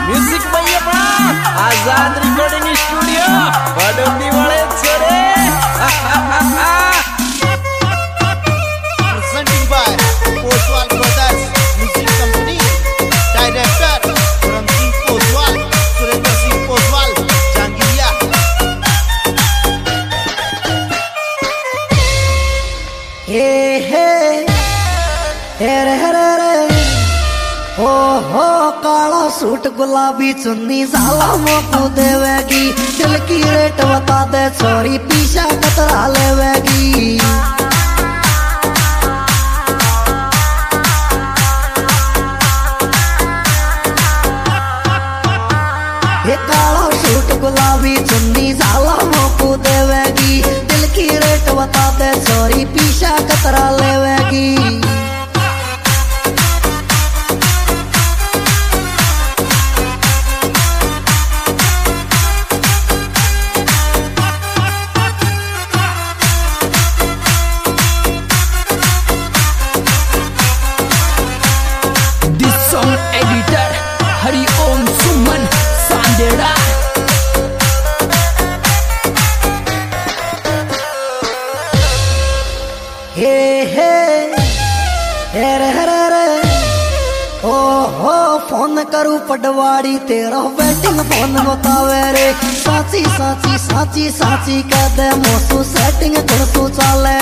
Music भाई अपना आजाद recording studio Barodi वाले छोरे presenting by Poswal Brothers Music Company, Director Ramsingh Poswal, Surendra Singh Poswal, Jangiriya। हो काला सूट गुलाबी चुन्नी साला मोकू देवेगी, दिल की रेट बता दे छोरी पीछा कतरा लेवेगी। ये काला सूट गुलाबी चुन्नी साला मोकू देवेगी, दिल की रेट बता दे छोरी पीछा कतरा लेवेगी। फोन करूं पटवाड़ी तेरा वेटिंग फोन बतावे रे, साची साची साची साची कह दे मोसू सेटिंग कर तू चाले।